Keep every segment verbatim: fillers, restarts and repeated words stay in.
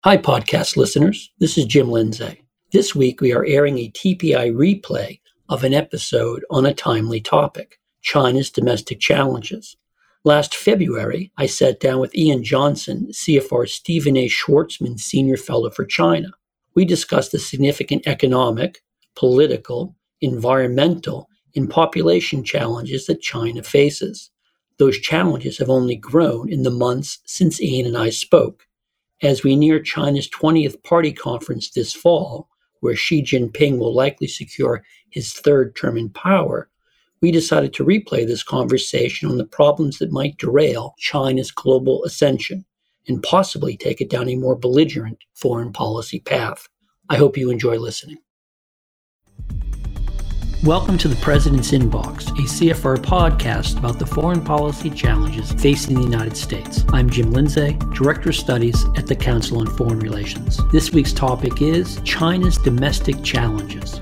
Hi, podcast listeners. This is Jim Lindsay. This week we are airing a T P I replay of an episode on a timely topic, China's domestic challenges. Last February, I sat down with Ian Johnson, C F R Stephen A. Schwarzman Senior Fellow for China. We discussed the significant economic, political, environmental, and population challenges that China faces. Those challenges have only grown in the months since Ian and I spoke. As we near China's twentieth Party Conference this fall, where Xi Jinping will likely secure his third term in power, we decided to replay this conversation on the problems that might derail China's global ascension and possibly take it down a more belligerent foreign policy path. I hope you enjoy listening. Welcome to the President's Inbox, a C F R podcast about the foreign policy challenges facing the United States. I'm Jim Lindsay, Director of Studies at the Council on Foreign Relations. This week's topic is China's domestic challenges.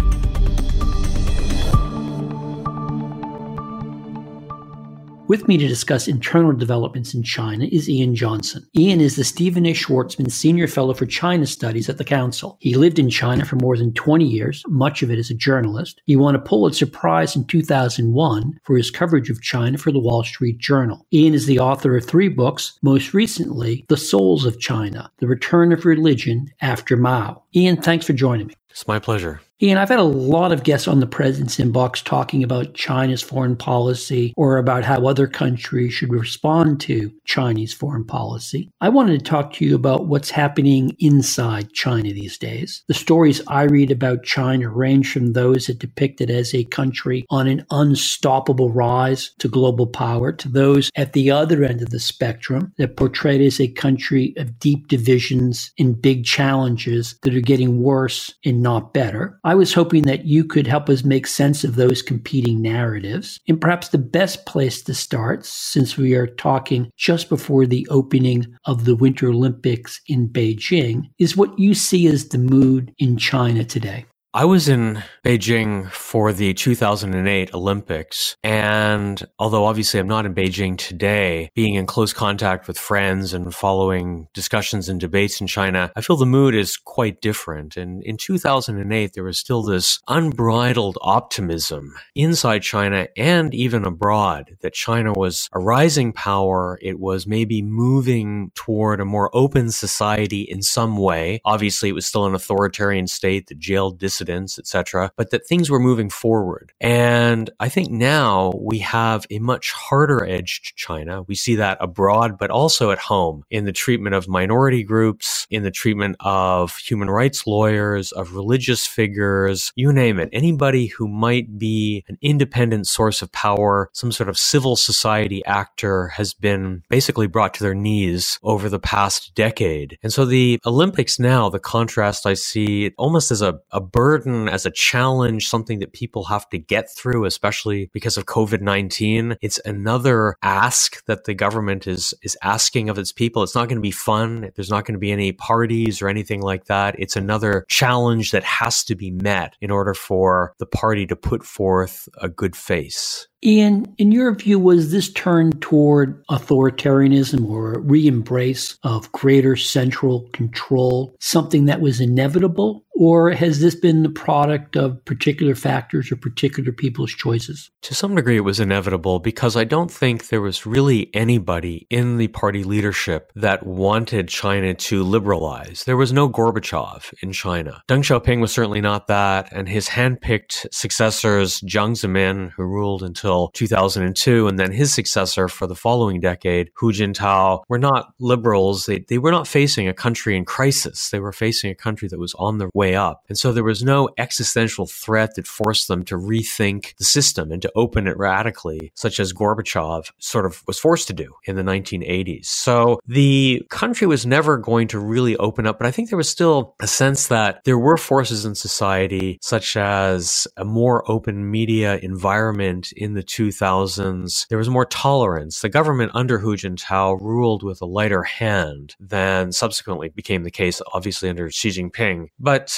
With me to discuss internal developments in China is Ian Johnson. Ian is the Stephen A. Schwarzman Senior Fellow for China Studies at the Council. He lived in China for more than twenty years, much of it as a journalist. He won a Pulitzer Prize in two thousand one for his coverage of China for the Wall Street Journal. Ian is the author of three books, most recently, The Souls of China, The Return of Religion After Mao. Ian, thanks for joining me. It's my pleasure. Ian, I've had a lot of guests on the President's Inbox talking about China's foreign policy or about how other countries should respond to Chinese foreign policy. I wanted to talk to you about what's happening inside China these days. The stories I read about China range from those that depict it as a country on an unstoppable rise to global power to those at the other end of the spectrum that portray it as a country of deep divisions and big challenges that are getting worse and not better. I was hoping that you could help us make sense of those competing narratives. And perhaps the best place to start, since we are talking just before the opening of the Winter Olympics in Beijing, is what you see as the mood in China today. I was in Beijing for the two thousand eight Olympics, and although obviously I'm not in Beijing today, being in close contact with friends and following discussions and debates in China, I feel the mood is quite different. And in two thousand eight, there was still this unbridled optimism inside China and even abroad that China was a rising power. It was maybe moving toward a more open society in some way. Obviously, it was still an authoritarian state that jailed dissidents, et cetera, but that things were moving forward. And I think now we have a much harder edged China. We see that abroad, but also at home in the treatment of minority groups, in the treatment of human rights lawyers, of religious figures, you name it. Anybody who might be an independent source of power, some sort of civil society actor has been basically brought to their knees over the past decade. And so the Olympics now, the contrast I see almost as a, a burden, as a challenge, something that people have to get through, especially because of COVID nineteen. It's another ask that the government is is asking of its people. It's not going to be fun. There's not going to be any parties or anything like that. It's another challenge that has to be met in order for the party to put forth a good face. Ian, in your view, was this turn toward authoritarianism or a re-embrace of greater central control something that was inevitable? Or has this been the product of particular factors or particular people's choices? To some degree, it was inevitable because I don't think there was really anybody in the party leadership that wanted China to liberalize. There was no Gorbachev in China. Deng Xiaoping was certainly not that, and his handpicked successors, Jiang Zemin, who ruled until two thousand two, and then his successor for the following decade, Hu Jintao, were not liberals. They, they were not facing a country in crisis. They were facing a country that was on the way up. And so there was no existential threat that forced them to rethink the system and to open it radically, such as Gorbachev sort of was forced to do in the nineteen eighties. So the country was never going to really open up, but I think there was still a sense that there were forces in society, such as a more open media environment in the two thousands. There was more tolerance. The government under Hu Jintao ruled with a lighter hand than subsequently became the case, obviously, under Xi Jinping. But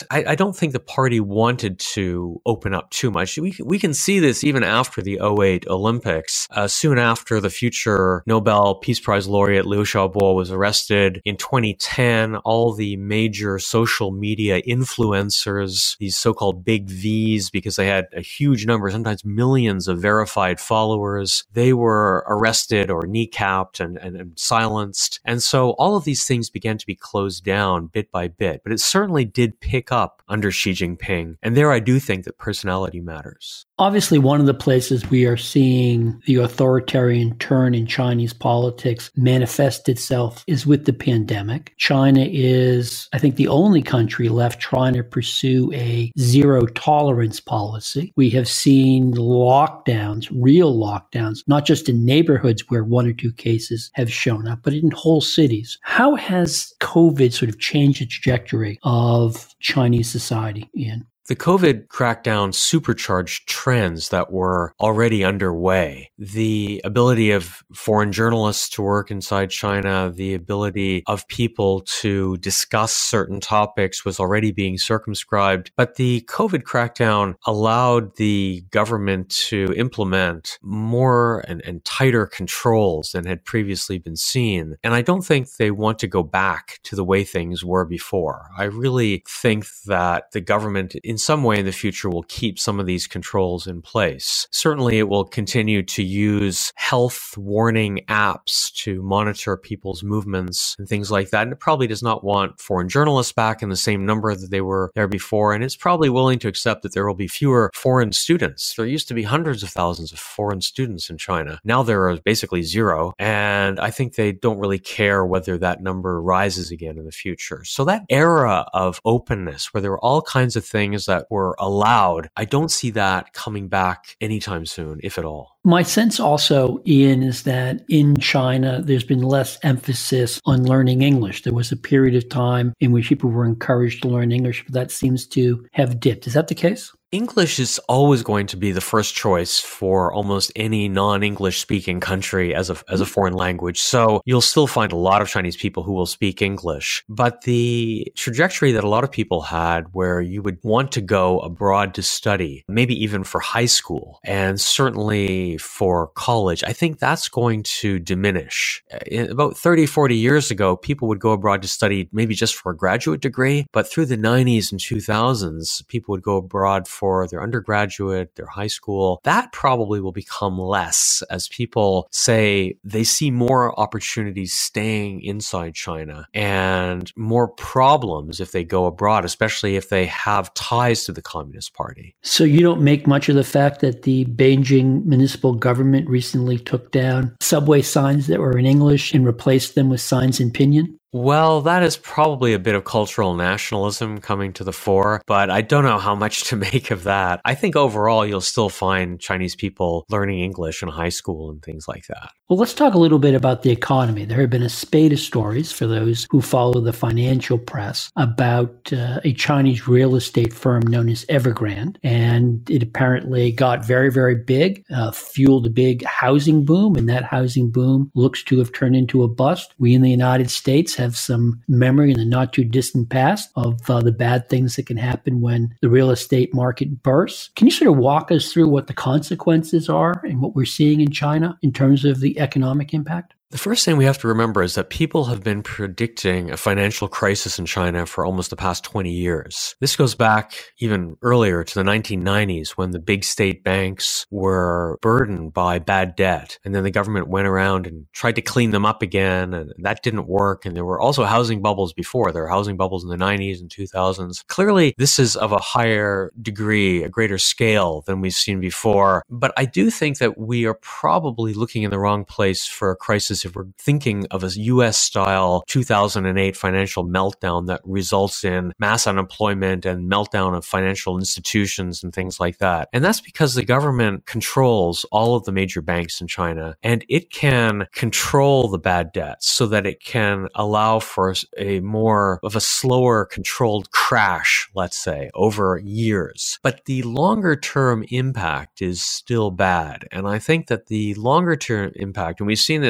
I, I don't think the party wanted to open up too much. We, we can see this even after the oh eight Olympics. Uh, soon after, the future Nobel Peace Prize laureate Liu Xiaobo was arrested. In twenty ten, all the major social media influencers, these so-called big V's, because they had a huge number, sometimes millions of verified followers, they were arrested or kneecapped and, and, and silenced. And so all of these things began to be closed down bit by bit. But it certainly did pick up under Xi Jinping. And there I do think that personality matters. Obviously, one of the places we are seeing the authoritarian turn in Chinese politics manifest itself is with the pandemic. China is, I think, the only country left trying to pursue a zero tolerance policy. We have seen lockdowns, real lockdowns, not just in neighborhoods where one or two cases have shown up, but in whole cities. How has COVID sort of changed the trajectory of Chinese society, Ian? The COVID crackdown supercharged trends that were already underway. The ability of foreign journalists to work inside China, the ability of people to discuss certain topics was already being circumscribed. But the COVID crackdown allowed the government to implement more and, and tighter controls than had previously been seen. And I don't think they want to go back to the way things were before. I really think that the government in some way in the future will keep some of these controls in place. Certainly it will continue to use health warning apps to monitor people's movements and things like that. And it probably does not want foreign journalists back in the same number that they were there before. And it's probably willing to accept that there will be fewer foreign students. There used to be hundreds of thousands of foreign students in China. Now there are basically zero. And I think they don't really care whether that number rises again in the future. So that era of openness where there were all kinds of things that were allowed, I don't see that coming back anytime soon, if at all. My sense also, Ian, is that in China, there's been less emphasis on learning English. There was a period of time in which people were encouraged to learn English, but that seems to have dipped. Is that the case? English is always going to be the first choice for almost any non-English speaking country as a, as a foreign language. So you'll still find a lot of Chinese people who will speak English. But the trajectory that a lot of people had where you would want to go abroad to study, maybe even for high school and certainly for college, I think that's going to diminish. In about thirty, forty years ago, people would go abroad to study maybe just for a graduate degree. But through the nineties and two thousands, people would go abroad for for their undergraduate, their high school. That probably will become less as people say they see more opportunities staying inside China and more problems if they go abroad, especially if they have ties to the Communist Party. So you don't make much of the fact that the Beijing municipal government recently took down subway signs that were in English and replaced them with signs in Pinyin? Well, that is probably a bit of cultural nationalism coming to the fore, but I don't know how much to make of that. I think overall you'll still find Chinese people learning English in high school and things like that. Well, let's talk a little bit about the economy. There have been a spate of stories for those who follow the financial press about uh, a Chinese real estate firm known as Evergrande, and it apparently got very, very big, uh, fueled a big housing boom, and that housing boom looks to have turned into a bust. We in the United States have have some memory in the not too distant past of uh, the bad things that can happen when the real estate market bursts. Can you sort of walk us through what the consequences are and what we're seeing in China in terms of the economic impact? The first thing we have to remember is that people have been predicting a financial crisis in China for almost the past twenty years. This goes back even earlier to the nineteen nineties when the big state banks were burdened by bad debt. And then the government went around and tried to clean them up again, and that didn't work. And there were also housing bubbles before. There were housing bubbles in the nineties and two thousands. Clearly, this is of a higher degree, a greater scale than we've seen before. But I do think that we are probably looking in the wrong place for a crisis if we're thinking of a U S-style two thousand eight financial meltdown that results in mass unemployment and meltdown of financial institutions and things like that. And that's because the government controls all of the major banks in China, and it can control the bad debts so that it can allow for a more of a slower controlled crash, let's say, over years. But the longer term impact is still bad. And I think that the longer term impact, and we've seen this in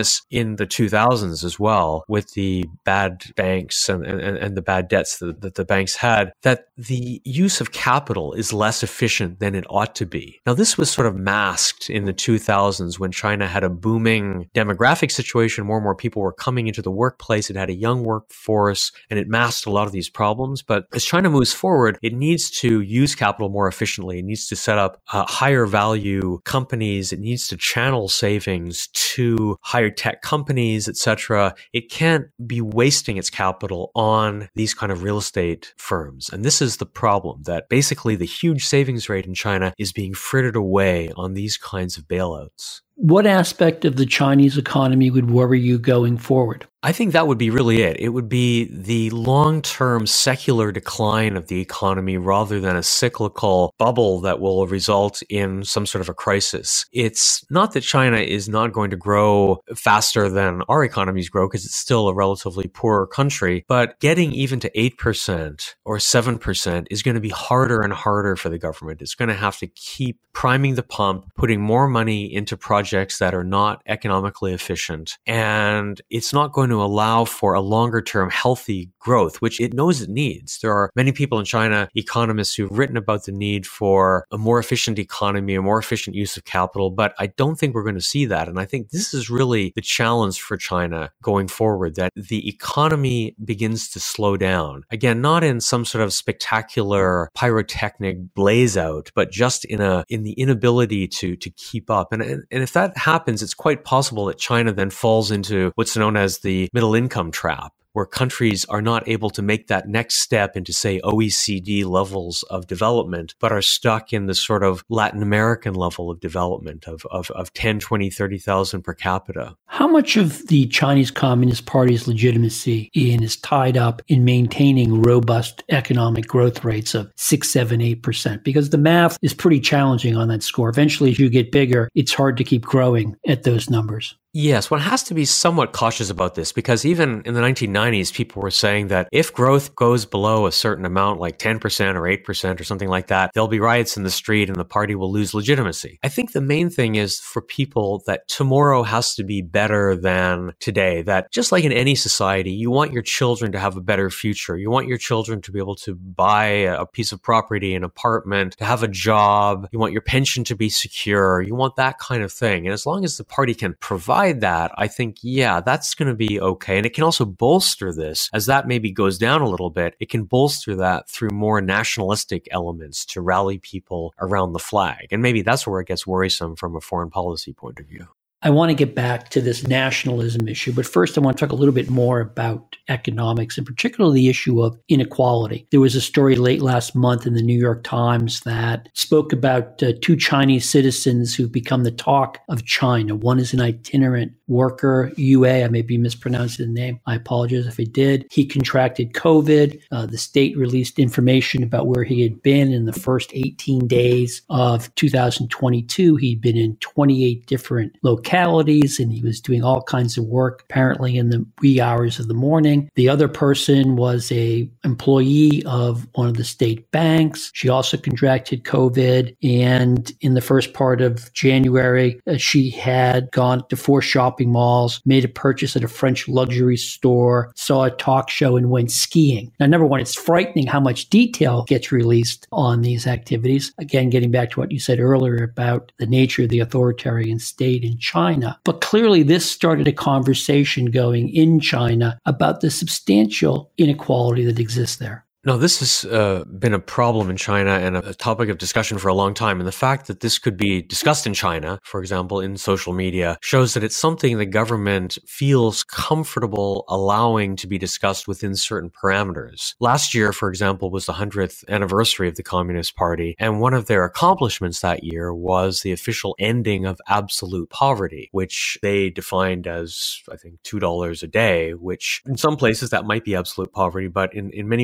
in the two thousands as well, with the bad banks and, and, and the bad debts that, that the banks had, that the use of capital is less efficient than it ought to be. Now, this was sort of masked in the two thousands when China had a booming demographic situation. More and more people were coming into the workplace. It had a young workforce, and it masked a lot of these problems. But as China moves forward, it needs to use capital more efficiently. It needs to set up uh, higher value companies. It needs to channel savings to higher tech companies, et cetera. It can't be wasting its capital on these kind of real estate firms. And this is the problem, that basically the huge savings rate in China is being frittered away on these kinds of bailouts. What aspect of the Chinese economy would worry you going forward? I think that would be really it. It would be the long-term secular decline of the economy rather than a cyclical bubble that will result in some sort of a crisis. It's not that China is not going to grow faster than our economies grow, because it's still a relatively poor country, but getting even to eight percent or seven percent is going to be harder and harder for the government. It's going to have to keep priming the pump, putting more money into projects that are not economically efficient, and it's not going to allow for a longer term healthy growth, which it knows it needs. There are many people in China, economists, who've written about the need for a more efficient economy, a more efficient use of capital, but I don't think we're going to see that. And I think this is really the challenge for China going forward, that the economy begins to slow down. Again, not in some sort of spectacular pyrotechnic blaze out, but just in a in the inability to to keep up. And, and, and if that happens, it's quite possible that China then falls into what's known as the middle income trap, where countries are not able to make that next step into, say, O E C D levels of development, but are stuck in the sort of Latin American level of development of, of, of ten, twenty, thirty thousand per capita. How much of the Chinese Communist Party's legitimacy, Ian, is tied up in maintaining robust economic growth rates of six, seven, eight percent? Because the math is pretty challenging on that score. Eventually, as you get bigger, it's hard to keep growing at those numbers. Yes, one has to be somewhat cautious about this, because even in the nineteen nineties, people were saying that if growth goes below a certain amount, like ten percent or eight percent or something like that, there'll be riots in the street and the party will lose legitimacy. I think the main thing is for people that tomorrow has to be better than today, that just like in any society, you want your children to have a better future. You want your children to be able to buy a piece of property, an apartment, to have a job. You want your pension to be secure. You want that kind of thing. And as long as the party can provide that, I think, yeah, that's going to be okay. And it can also bolster this, as that maybe goes down a little bit, it can bolster that through more nationalistic elements to rally people around the flag. And maybe that's where it gets worrisome from a foreign policy point of view. I want to get back to this nationalism issue, but first I want to talk a little bit more about economics, and particularly the issue of inequality. There was a story late last month in the New York Times that spoke about uh, two Chinese citizens who've become the talk of China. One is an itinerant worker, Yue, I may be mispronouncing the name. I apologize if I did. He contracted COVID. Uh, the state released information about where he had been in the first eighteen days of two thousand twenty-two. He'd been in twenty-eight different localities, and he was doing all kinds of work, apparently in the wee hours of the morning. The other person was a employee of one of the state banks. She also contracted COVID, and in the first part of January, uh, she had gone to four shopping malls, made a purchase at a French luxury store, saw a talk show, and went skiing. Now, number one, it's frightening how much detail gets released on these activities. Again, getting back to what you said earlier about the nature of the authoritarian state in China. But clearly, this started a conversation going in China about the substantial inequality that exists there. No, this has uh, been a problem in China and a, a topic of discussion for a long time. And the fact that this could be discussed in China, for example, in social media, shows that it's something the government feels comfortable allowing to be discussed within certain parameters. Last year, for example, was the hundredth anniversary of the Communist Party. And one of their accomplishments that year was the official ending of absolute poverty, which they defined as, I think, two dollars a day, which in some places that might be absolute poverty, but in, in many parts of China,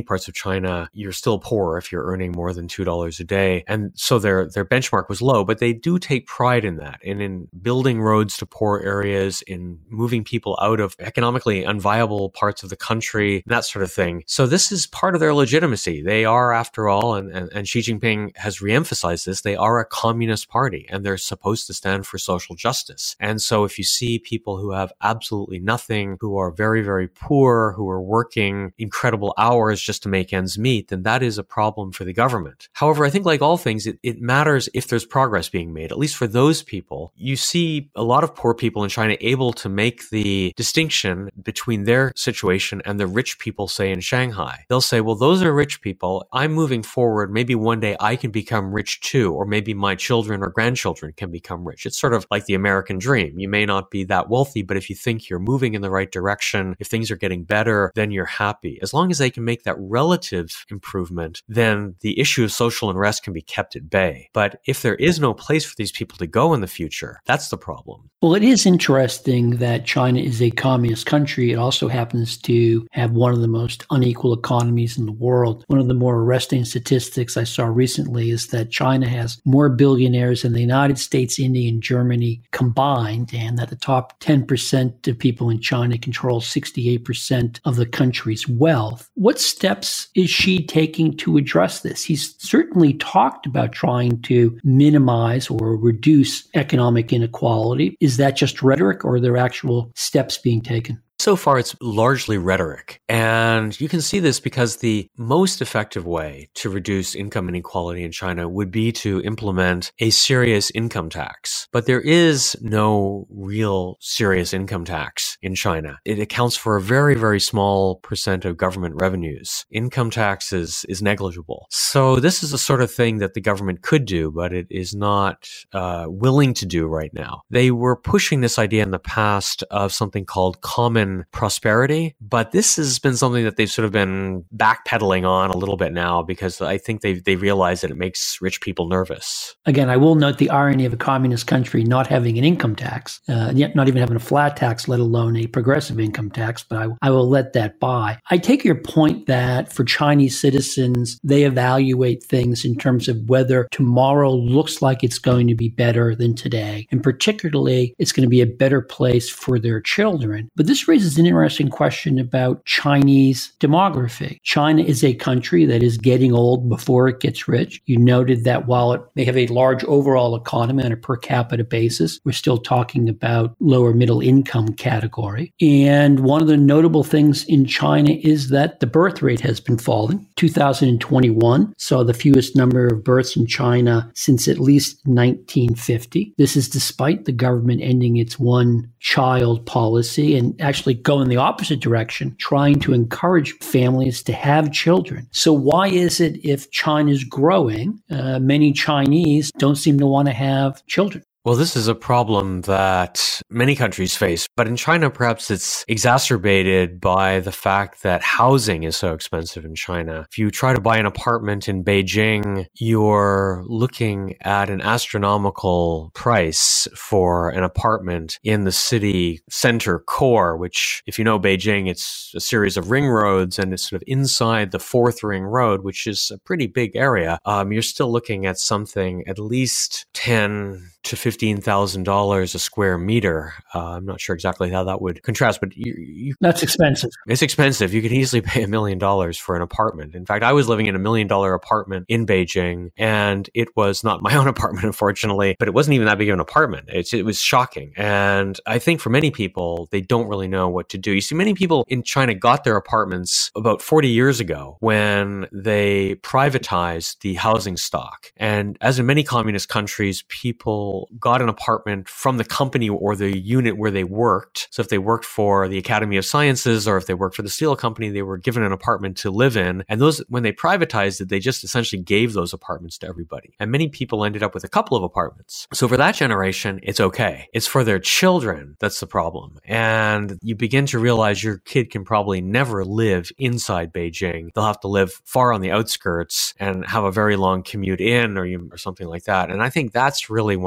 China, you're still poor if you're earning more than two dollars a day. And so their, their benchmark was low, but they do take pride in that and in building roads to poor areas, in moving people out of economically unviable parts of the country, that sort of thing. So this is part of their legitimacy. They are, after all, and, and, and Xi Jinping has reemphasized this, they are a communist party and they're supposed to stand for social justice. And so if you see people who have absolutely nothing, who are very, very poor, who are working incredible hours just to make ends meet, then that is a problem for the government. However, I think like all things, it, it matters if there's progress being made, at least for those people. You see a lot of poor people in China able to make the distinction between their situation and the rich people, say in Shanghai. They'll say, well, those are rich people. I'm moving forward. Maybe one day I can become rich too, or maybe my children or grandchildren can become rich. It's sort of like the American dream. You may not be that wealthy, but if you think you're moving in the right direction, if things are getting better, then you're happy. As long as they can make that relative improvement, then the issue of social unrest can be kept at bay. But if there is no place for these people to go in the future, that's the problem. Well, it is interesting that China is a communist country. It also happens to have one of the most unequal economies in the world. One of the more arresting statistics I saw recently is that China has more billionaires than the United States, India, and Germany combined, and that the top ten percent of people in China control sixty-eight percent of the country's wealth. What steps is Xi taking to address this? He's certainly talked about trying to minimize or reduce economic inequality. Is that just rhetoric, or are there actual steps being taken? So far, it's largely rhetoric. And you can see this because the most effective way to reduce income inequality in China would be to implement a serious income tax. But there is no real serious income tax in China. It accounts for a very, very small percent of government revenues. Income tax is, is negligible. So this is the sort of thing that the government could do, but it is not uh, willing to do right now. They were pushing this idea in the past of something called common prosperity, but this has been something that they've sort of been backpedaling on a little bit now because I think they they realize that it makes rich people nervous. Again, I will note the irony of a communist country not having an income tax, uh, yet not even having a flat tax, let alone a progressive income tax, but I, I will let that by. I take your point that for Chinese citizens, they evaluate things in terms of whether tomorrow looks like it's going to be better than today, and particularly it's going to be a better place for their children. But this raises is an interesting question about Chinese demography. China is a country that is getting old before it gets rich. You noted that while it may have a large overall economy on a per capita basis, we're still talking about lower middle income category. And one of the notable things in China is that the birth rate has been falling. two thousand twenty-one saw the fewest number of births in China since at least nineteen fifty. This is despite the government ending its one-child policy and actually go in the opposite direction, trying to encourage families to have children. So why is it if China's growing, uh, many Chinese don't seem to want to have children? Well, this is a problem that many countries face, but in China, perhaps it's exacerbated by the fact that housing is so expensive in China. If you try to buy an apartment in Beijing, you're looking at an astronomical price for an apartment in the city center core, which, if you know Beijing, it's a series of ring roads, and it's sort of inside the fourth ring road, which is a pretty big area. Um, you're still looking at something at least ten to fifteen thousand dollars a square meter. Uh, I'm not sure exactly how that would contrast, but you, you, that's expensive. It's expensive. You could easily pay a million dollars for an apartment. In fact, I was living in a million dollar apartment in Beijing, and it was not my own apartment, unfortunately, but it wasn't even that big of an apartment. It's, it was shocking. And I think for many people, they don't really know what to do. You see, many people in China got their apartments about forty years ago when they privatized the housing stock. And as in many communist countries, people got an apartment from the company or the unit where they worked. So if they worked for the Academy of Sciences or if they worked for the steel company, they were given an apartment to live in. And those, when they privatized it, they just essentially gave those apartments to everybody. And many people ended up with a couple of apartments. So for that generation, it's okay. It's for their children that's the problem. And you begin to realize your kid can probably never live inside Beijing. They'll have to live far on the outskirts and have a very long commute in or, you, or something like that. And I think that's really one of the challenges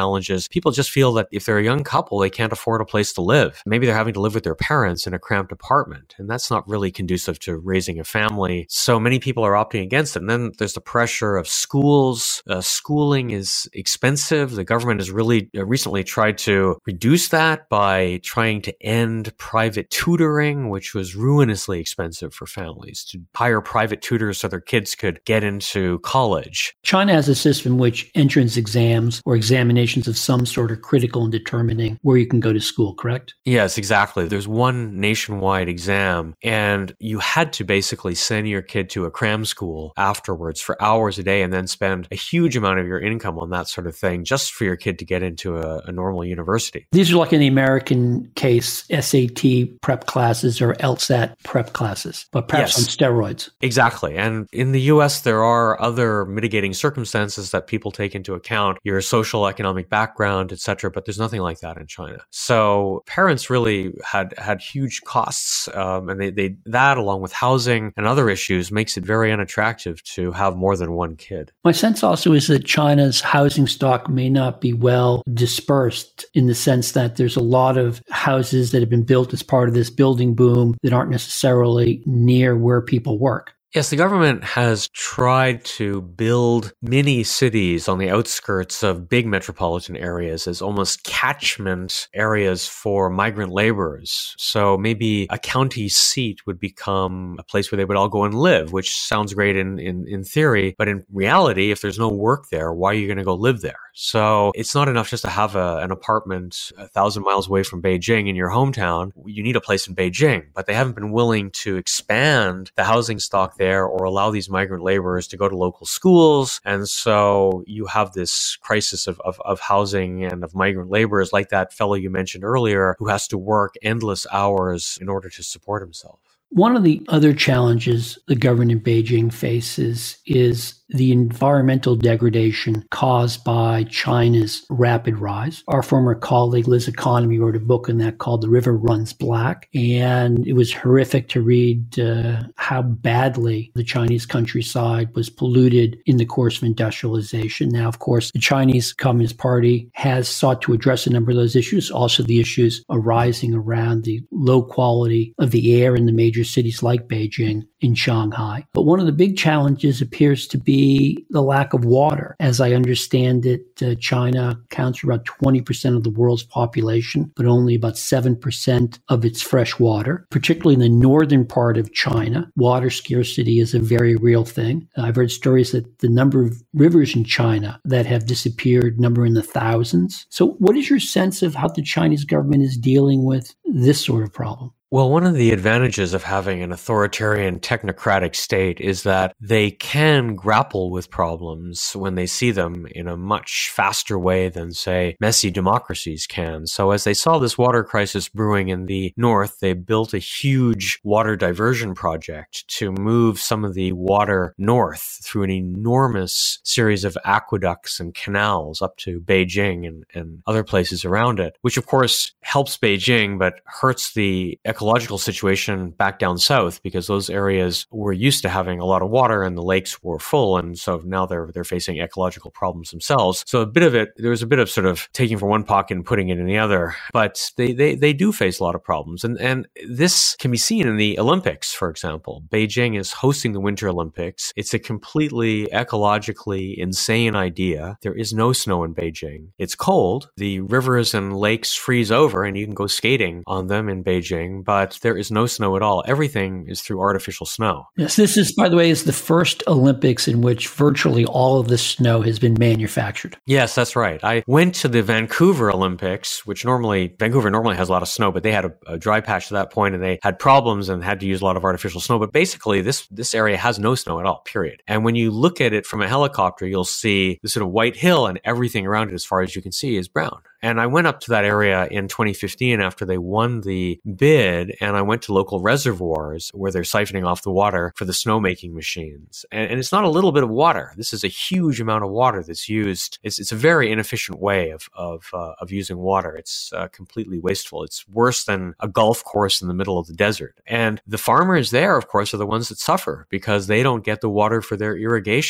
challenges. People just feel that if they're a young couple, they can't afford a place to live. Maybe they're having to live with their parents in a cramped apartment, and that's not really conducive to raising a family. So many people are opting against it. And then there's the pressure of schools. Uh, schooling is expensive. The government has really uh, recently tried to reduce that by trying to end private tutoring, which was ruinously expensive for families, to hire private tutors so their kids could get into college. China has a system in which entrance exams or examinations of some sort are critical in determining where you can go to school, correct? Yes, exactly. There's one nationwide exam, and you had to basically send your kid to a cram school afterwards for hours a day and then spend a huge amount of your income on that sort of thing just for your kid to get into a, a normal university. These are like in the American case, S A T prep classes or LSAT prep classes, but perhaps Yes. on steroids. Exactly. And in the U S, there are other mitigating circumstances that people take into account, your social, economic background, et cetera, but there's nothing like that in China. So parents really had had huge costs, um, and they, they that, along with housing and other issues, makes it very unattractive to have more than one kid. My sense also is that China's housing stock may not be well dispersed in the sense that there's a lot of houses that have been built as part of this building boom that aren't necessarily near where people work. Yes, the government has tried to build mini cities on the outskirts of big metropolitan areas as almost catchment areas for migrant laborers. So maybe a county seat would become a place where they would all go and live, which sounds great in, in, in theory. But in reality, if there's no work there, why are you going to go live there? So it's not enough just to have a, an apartment a thousand miles away from Beijing in your hometown. You need a place in Beijing, but they haven't been willing to expand the housing stock there or allow these migrant laborers to go to local schools. And so you have this crisis of, of, of housing and of migrant laborers, like that fellow you mentioned earlier, who has to work endless hours in order to support himself. One of the other challenges the government in Beijing faces is the environmental degradation caused by China's rapid rise. Our former colleague Liz Economy wrote a book on that called The River Runs Black, and it was horrific to read uh, how badly the Chinese countryside was polluted in the course of industrialization. Now, of course, the Chinese Communist Party has sought to address a number of those issues, also the issues arising around the low quality of the air in the major cities like Beijing and Shanghai. But one of the big challenges appears to be the lack of water. As I understand it, uh, China accounts for about twenty percent of the world's population, but only about seven percent of its fresh water. Particularly in the northern part of China, water scarcity is a very real thing. I've heard stories that the number of rivers in China that have disappeared number in the thousands. So what is your sense of how the Chinese government is dealing with this sort of problem? Well, one of the advantages of having an authoritarian technocratic state is that they can grapple with problems when they see them in a much faster way than, say, messy democracies can. So as they saw this water crisis brewing in the north, they built a huge water diversion project to move some of the water north through an enormous series of aqueducts and canals up to Beijing and, and other places around it, which of course helps Beijing but hurts the ecological ecological situation back down south, because those areas were used to having a lot of water and the lakes were full, and so now they're they're facing ecological problems themselves. So a bit of it, there was a bit of sort of taking from one pocket and putting it in the other, but they they they do face a lot of problems, and and this can be seen in the Olympics, for example. Beijing is hosting the Winter Olympics. It's a completely ecologically insane idea. There is no snow in Beijing. It's cold. The rivers and lakes freeze over, and you can go skating on them in Beijing, but there is no snow at all. Everything is through artificial snow. Yes, this is, by the way, is the first Olympics in which virtually all of the snow has been manufactured. Yes, that's right. I went to the Vancouver Olympics, which normally, Vancouver normally has a lot of snow, but they had a, a dry patch to that point, and they had problems and had to use a lot of artificial snow. But basically, this, this area has no snow at all, period. And when you look at it from a helicopter, you'll see this sort of white hill, and everything around it, as far as you can see, is brown. And I went up to that area in twenty fifteen after they won the bid, and I went to local reservoirs where they're siphoning off the water for the snowmaking machines. And, and it's not a little bit of water. This is a huge amount of water that's used. It's, it's a very inefficient way of of, uh, of using water. It's uh, completely wasteful. It's worse than a golf course in the middle of the desert. And the farmers there, of course, are the ones that suffer because they don't get the water for their irrigation.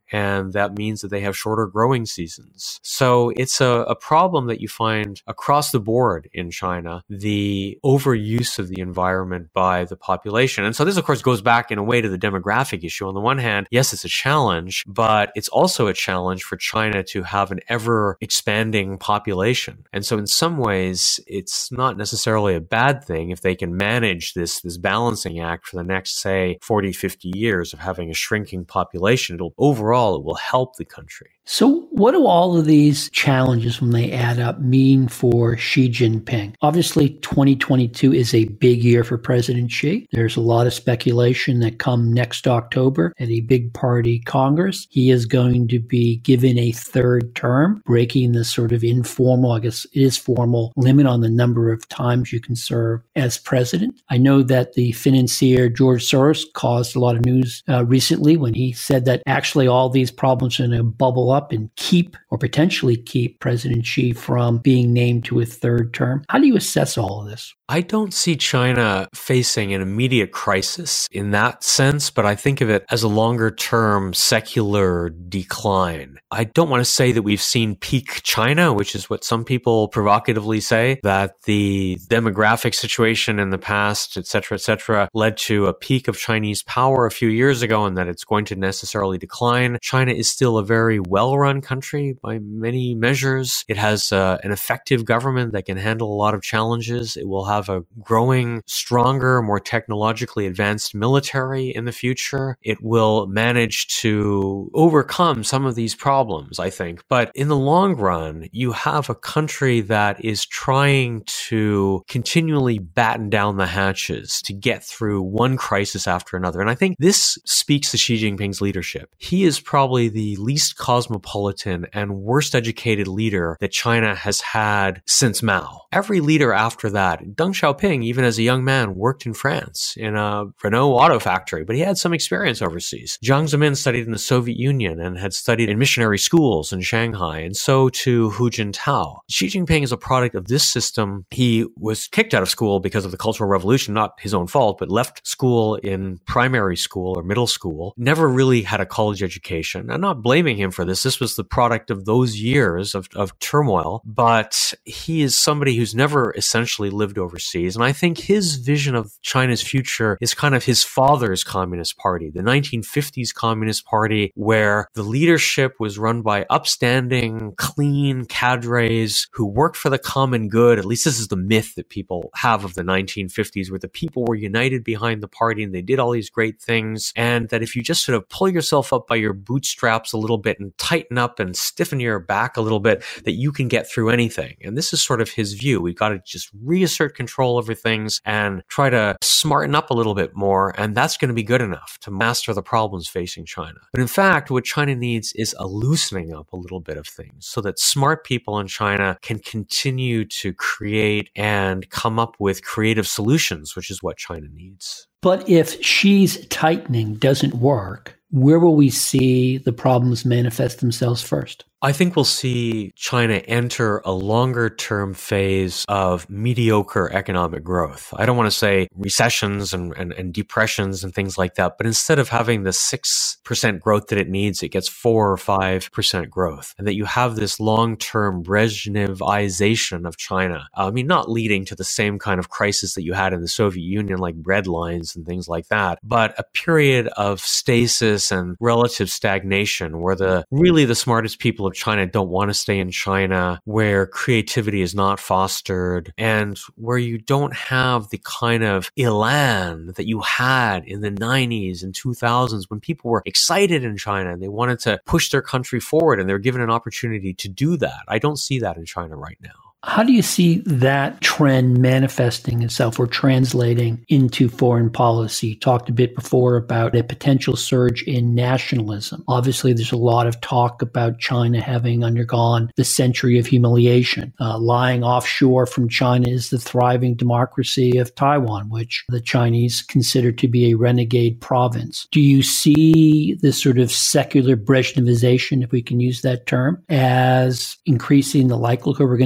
and that means that they have shorter growing seasons. So it's a, a problem that you find across the board in China, the overuse of the environment by the population. And so this, of course, goes back in a way to the demographic issue. On the one hand, yes, it's a challenge, but it's also a challenge for China to have an ever expanding population. And so in some ways, it's not necessarily a bad thing if they can manage this, this balancing act for the next, say, forty, fifty years of having a shrinking population. It'll overall, it will help the country. So what do all of these challenges, when they add up, mean for Xi Jinping? Obviously, twenty twenty-two is a big year for President Xi. There's a lot of speculation that come next October at a big party Congress, he is going to be given a third term, breaking the sort of informal, I guess it is formal, limit on the number of times you can serve as president. I know that the financier George Soros caused a lot of news uh, recently when he said that actually all these problems are going to bubble up and keep or potentially keep President Xi from being named to a third term. How do you assess all of this? I don't see China facing an immediate crisis in that sense, but I think of it as a longer-term secular decline. I don't want to say that we've seen peak China, which is what some people provocatively say, that the demographic situation in the past, et cetera, et cetera, led to a peak of Chinese power a few years ago and that it's going to necessarily decline. China is still a very well-run country by many measures. It has uh, an effective government that can handle a lot of challenges. It will have a growing, stronger, more technologically advanced military in the future. It will manage to overcome some of these problems, I think. But in the long run, you have a country that is trying to continually batten down the hatches to get through one crisis after another. And I think this speaks to Xi Jinping's leadership. He is probably the least cosmopolitan and worst educated leader that China has had since Mao. Every leader after that, Deng Xiaoping, even as a young man, worked in France in a Renault auto factory, but he had some experience overseas. Jiang Zemin studied in the Soviet Union and had studied in missionary schools in Shanghai, and so too Hu Jintao. Xi Jinping is a product of this system. He was kicked out of school because of the Cultural Revolution, not his own fault, but left school in primary school or middle school, never really had a college education. I'm not blaming him for this. This was the product of those years of, of turmoil, but he is somebody who's never essentially lived overseas. And I think his vision of China's future is kind of his father's Communist Party, the nineteen fifties Communist Party, where the leadership was run by upstanding, clean cadres who worked for the common good. At least this is the myth that people have of the nineteen fifties, where the people were united behind the party and they did all these great things. And that if you just sort of pull yourself up by your bootstraps a little bit and tighten up and stiffen your back a little bit, that you can get through anything. And this is sort of his view. We've got to just reassert control over things and try to smarten up a little bit more. And that's going to be good enough to master the problems facing China. But in fact, what China needs is a loosening up a little bit of things so that smart people in China can continue to create and come up with creative solutions, which is what China needs. But if Xi's tightening doesn't work, where will we see the problems manifest themselves first? I think we'll see China enter a longer-term phase of mediocre economic growth. I don't want to say recessions and, and, and depressions and things like that, but instead of having the six percent growth that it needs, it gets four or five percent growth. And that you have this long-term Brezhnevization of China. I mean, not leading to the same kind of crisis that you had in the Soviet Union, like bread lines and things like that, but a period of stasis and relative stagnation where the really the smartest people of China don't want to stay in China, where creativity is not fostered, and where you don't have the kind of elan that you had in the nineties and two thousands when people were excited in China and they wanted to push their country forward and they were given an opportunity to do that. I don't see that in China right now. How do you see that trend manifesting itself or translating into foreign policy? You talked a bit before about a potential surge in nationalism. Obviously, there's a lot of talk about China having undergone the century of humiliation. Uh, lying offshore from China is the thriving democracy of Taiwan, which the Chinese consider to be a renegade province. Do you see this sort of secular Brezhnevization, if we can use that term, as increasing the likelihood we're going to see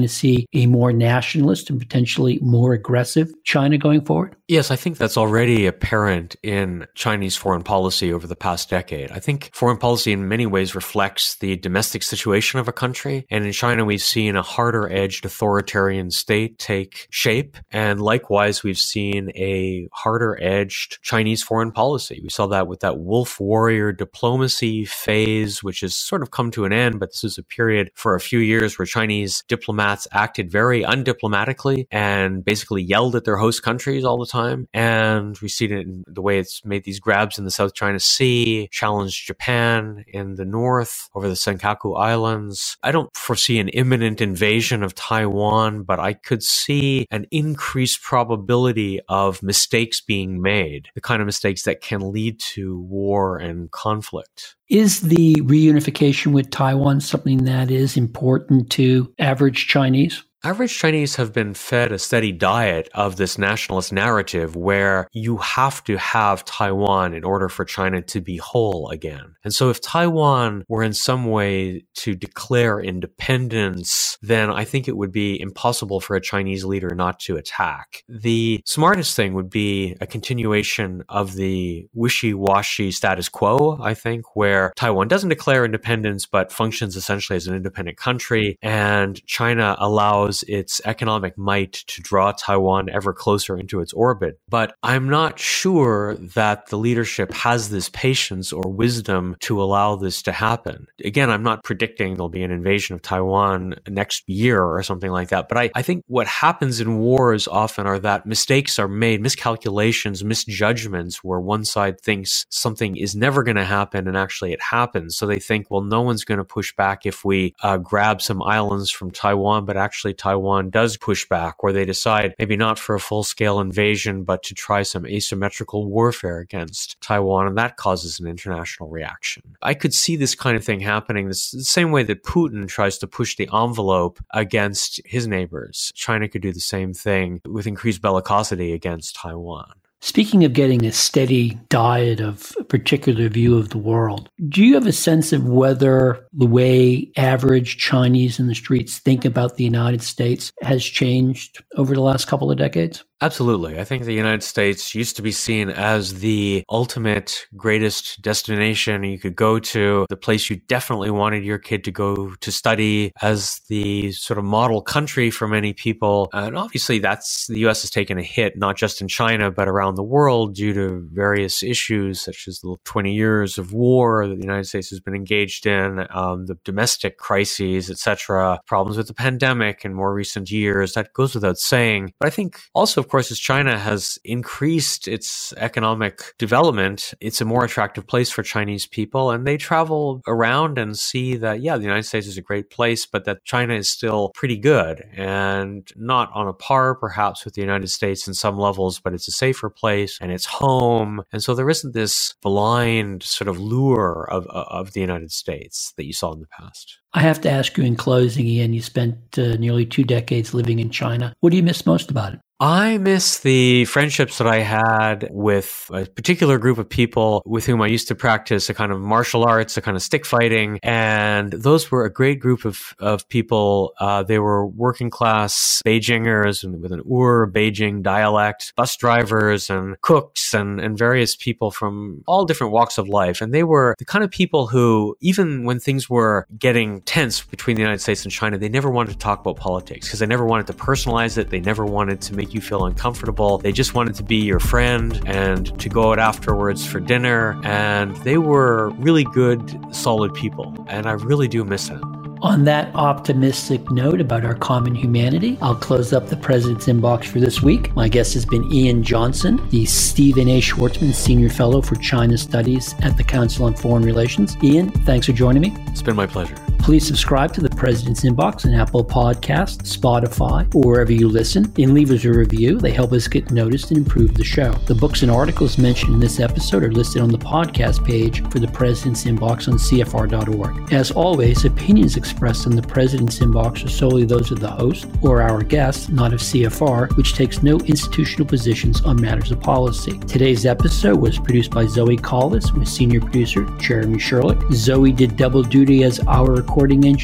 see a more nationalist and potentially more aggressive China going forward? Yes, I think that's already apparent in Chinese foreign policy over the past decade. I think foreign policy in many ways reflects the domestic situation of a country. And in China, we've seen a harder-edged authoritarian state take shape. And likewise, we've seen a harder-edged Chinese foreign policy. We saw that with that wolf warrior diplomacy phase, which has sort of come to an end. But this is a period for a few years where Chinese diplomats acted very undiplomatically and basically yelled at their host countries all the time. And we see it in the way it's made these grabs in the South China Sea, challenged Japan in the north over the Senkaku Islands. I don't foresee an imminent invasion of Taiwan, but I could see an increased probability of mistakes being made, the kind of mistakes that can lead to war and conflict. Is the reunification with Taiwan something that is important to average Chinese? Average Chinese have been fed a steady diet of this nationalist narrative where you have to have Taiwan in order for China to be whole again. And so if Taiwan were in some way to declare independence, then I think it would be impossible for a Chinese leader not to attack. The smartest thing would be a continuation of the wishy-washy status quo, I think, where Taiwan doesn't declare independence but functions essentially as an independent country, and China allows its economic might to draw Taiwan ever closer into its orbit. But I'm not sure that the leadership has this patience or wisdom to allow this to happen. Again, I'm not predicting there'll be an invasion of Taiwan next year or something like that. But I, I think what happens in wars often are that mistakes are made, miscalculations, misjudgments, where one side thinks something is never going to happen and actually it happens. So they think, well, no one's going to push back if we uh, grab some islands from Taiwan, but actually Taiwan does push back, or they decide maybe not for a full-scale invasion, but to try some asymmetrical warfare against Taiwan, and that causes an international reaction. I could see this kind of thing happening the same way that Putin tries to push the envelope against his neighbors. China could do the same thing with increased bellicosity against Taiwan. Speaking of getting a steady diet of a particular view of the world, do you have a sense of whether the way average Chinese in the streets think about the United States has changed over the last couple of decades? Absolutely. I think the United States used to be seen as the ultimate greatest destination you could go to, the place you definitely wanted your kid to go to study, as the sort of model country for many people. And obviously that's, the U S has taken a hit, not just in China, but around the world due to various issues such as the twenty years of war that the United States has been engaged in, um, the domestic crises, et cetera, problems with the pandemic in more recent years. That goes without saying. But I think also, of course, as China has increased its economic development, it's a more attractive place for Chinese people. And they travel around and see that, yeah, the United States is a great place, but that China is still pretty good and not on a par, perhaps, with the United States in some levels, but it's a safer place and it's home. And so there isn't this blind sort of lure of, of the United States that you saw in the past. I have to ask you in closing, Ian, you spent uh, nearly two decades living in China. What do you miss most about it? I miss the friendships that I had with a particular group of people with whom I used to practice a kind of martial arts, a kind of stick fighting. And those were a great group of, of people. Uh, they were working class Beijingers and with an Ur Beijing dialect, bus drivers and cooks and, and various people from all different walks of life. And they were the kind of people who, even when things were getting tense between the United States and China, they never wanted to talk about politics because they never wanted to personalize it. They never wanted to make you feel uncomfortable. They just wanted to be your friend and to go out afterwards for dinner. And they were really good, solid people. And I really do miss them. On that optimistic note about our common humanity, I'll close up the President's Inbox for this week. My guest has been Ian Johnson, the Stephen A. Schwarzman Senior Fellow for China Studies at the Council on Foreign Relations. Ian, thanks for joining me. It's been my pleasure. Please subscribe to the President's Inbox on Apple Podcasts, Spotify, or wherever you listen, and leave us a review. They help us get noticed and improve the show. The books and articles mentioned in this episode are listed on the podcast page for the President's Inbox on C F R dot org. As always, opinions expressed on the President's Inbox are solely those of the host or our guests, not of C F R, which takes no institutional positions on matters of policy. Today's episode was produced by Zoe Collis with senior producer Jeremy Sherlick. Zoe did double duty as our recording engineer.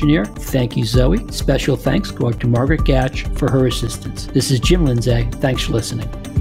Thank you, Zoe. Special thanks go out to Margaret Gatch for her assistance. This is Jim Lindsay. Thanks for listening.